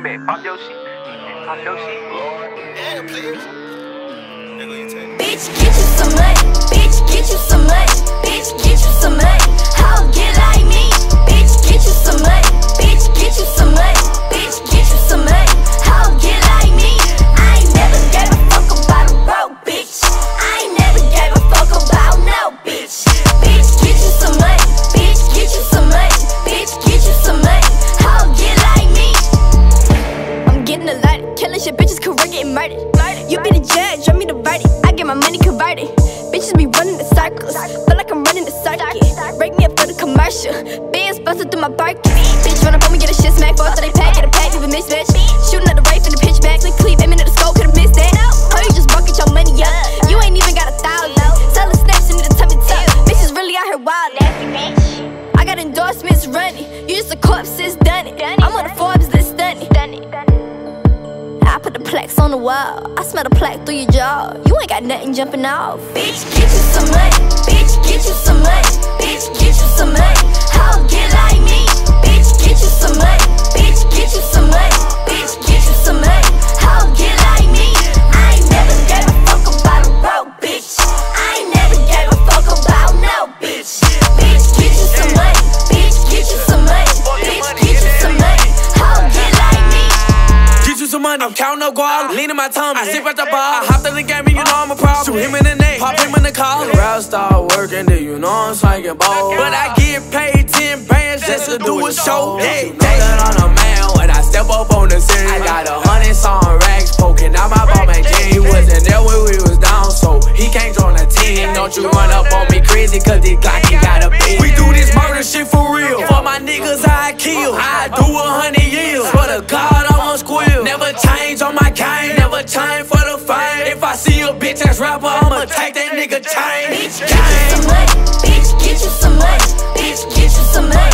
remix. Pop your shit. Pop your shit. Yeah, please. Bitch, get you some money. Bitch, get you some money. Bitch, get you some money. How get like me? Bitch, get you some money. Bitch, get you some money. Bitch, get you some money. How get like me? I ain't never gave a fuck about a broke bitch. I ain't never gave a fuck about no bitch. Bitch, get you some money. Bitch, get you some money. Bitch, get you some money. How get like me? I'm getting a lot of killing shit. Bitches career getting murdered. You be the judge, I'm me the verdict. I get my money converted. Bitches be running the circles. Feel like I'm running the circuit. Break me up for the commercial. Bands busted through my Birkin. Bitch run up on me, get a shit smack. For so they pack, get a pack, even mismatch. Shooting at the race in the pitch back. Like cleave, aiming at the scope, could've missed that. Oh, you just bucket your money up. You ain't even got 1,000. Selling snaps, you need a tummy tuck. Bitches really out here wild. I got endorsements running. You just a corpse, it's done it. I'm on the Forbes list, stunning. I put the plaques on the wall. I smell the plaque through your jaw. You ain't got nothing jumping off. Bitch, get you some money. Bitch, get you some money. Bitch, get you some money. How get like me? Bitch, get you some money. Bitch, get you some money. Bitch, get you some money. How get like me? I ain't never gave a fuck about a broke bitch. I ain't never gave a fuck about no bitch. Bitch, get you some money. Bitch, get you some money. Bitch, get you some money. How get like me? Get you some money, I'm counting up guap, leaning my tummy, I sip at the bar, I hopped in the game and you know I'm a problem. Shoot him in the neck, pop him in the collar. The rap start working, then you know I'm slanging balls. But I get paid 10 bands just to do a show. Hey, you know that I'm a man when I step up on the scene. I got 100 song racks poking out my ball, man. He wasn't there when we was down, so he can't join the team. Don't you run up on me crazy, cause this Glock he got a beat. We do this murder shit for real. For my niggas I kill, I do 100 years. For the God I won't squeal. Never change on my game, never change for the fame. If I see a bitch ass rapper, I'ma take that nigga chain. Bitch, get you some money. Bitch, get you some money. Bitch, get you some money.